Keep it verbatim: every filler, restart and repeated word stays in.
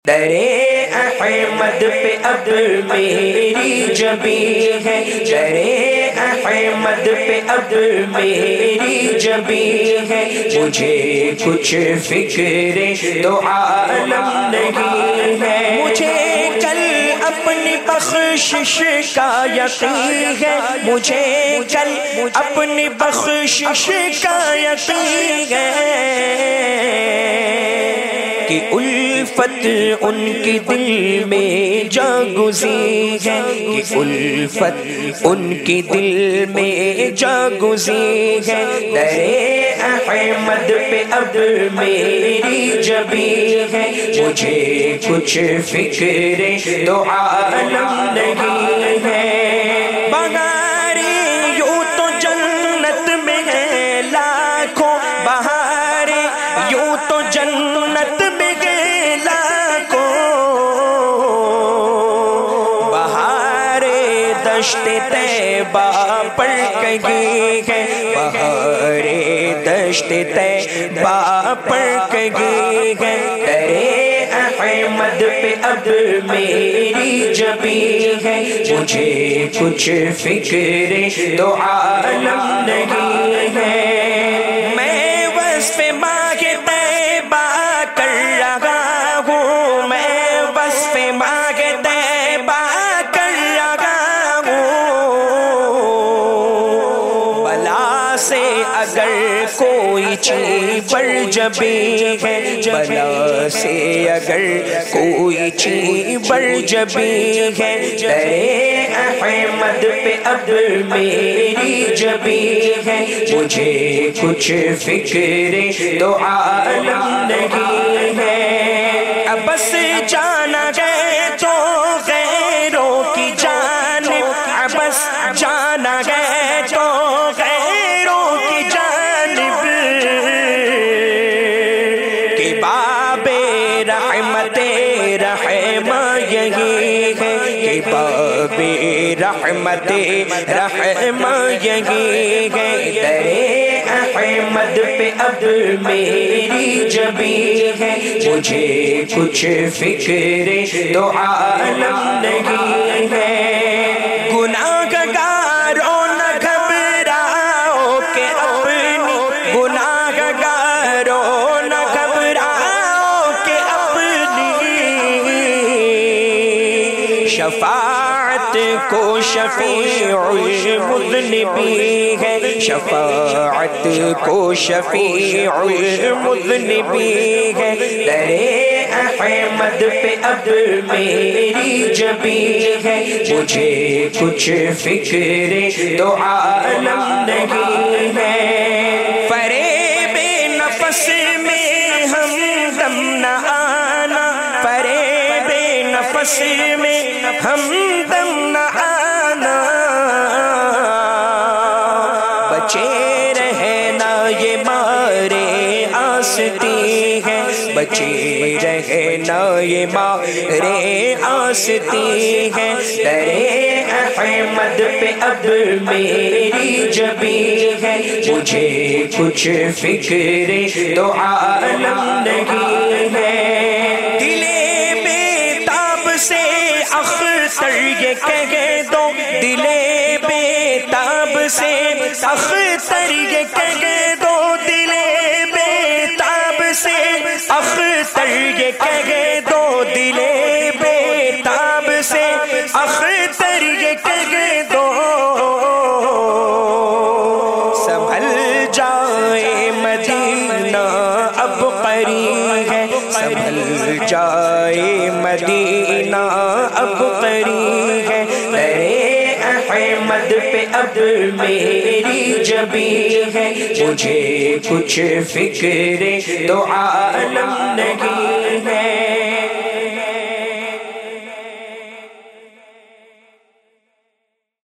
درے احمد پہ اب میری جبی ہے، درے احمد پہ اب میری جبی ہے، مجھے کچھ فکر تو عالم نہیں ہے، مجھے کل اپنی بخشش کا یقین ہے، مجھے کل اپنی بخشش کا یقین ہے کہ الفت ان کی دل میں جا گزی ہے، کہ الفت ان کی دل میں جا گزی ہے، درے احمد پہ اب میری جبی ہے، مجھے کچھ فکر تو عالم نہیں ہے، بہاریں یوں تو جنت میں ہے لاکھوں بہاریں، یوں تو جنت میں ہے لاکھوں بہاریں، دشت طیبہ پر کہیں ہے بہاریں، دشت طیبہ پر کہیں ہے، درے احمد پہ اب میری جبی ہے، مجھے کچھ فکر تو عالم نہیں ہے، میں وصف ماہ طیبہ کر رہا ہوں، میں وصف ماہ طیبہ کر رہا ہوں، بلا سے اگر کوئی چیز بر جبی ہے، بلا سے اگر کوئی چیز بر جبی ہے، درے احمد پہ اب میری جبی ہے، مجھے کچھ فکر تو عالم نہیں ہے، اب بس جانا گئے تو غیروں کی جانب، اب بس جانا گئے تو غیروں کی جانب، کہ باب رحمت رحمہ یہی ہے، کہ باب رحمت رحمہ یہی ہے، درے احمد پہ اب میری جبی ہے، مجھے کچھ فکر تو عالم نہیں ہے، گناہ گاروں نہ گھبراؤ کہ اپنی، گناہ گاروں نہ گھبراؤ کہ اپنی شفاعت کو شفیع المذنبین ہے، شفاعت کو شفیع المذنبین ہے، درے احمد پہ اب میری جبی ہے، مجھے کچھ فکر تو عالم نہیں ہے، فریب نفس میں ہم دم نہ آنا، فریب نفس میں ہم دم نہ آنا، بچے رہنا یہ مارے آستی ہے، بچے رہنا یہ مارے آستی ہے، درے احمد پہ اب میری جبی ہے، مجھے کچھ فکر تو عالم نہیں ہے، دلے بیتاب سے اختر یہ کہہ دو، دلے بیتاب سے اختر یہ کہہ دو، دلے بیتاب سے اختر یہ کہہ دو، دلے بیتاب سے اختر یہ کہہ دو، سنبھل جائے مدینہ اب قریب ہے، سنبھل جائے مدینہ اب قریب ہے، درے احمد پہ اب میری جبی ہے، مجھے کچھ فکر تو عالم نہیں ہے۔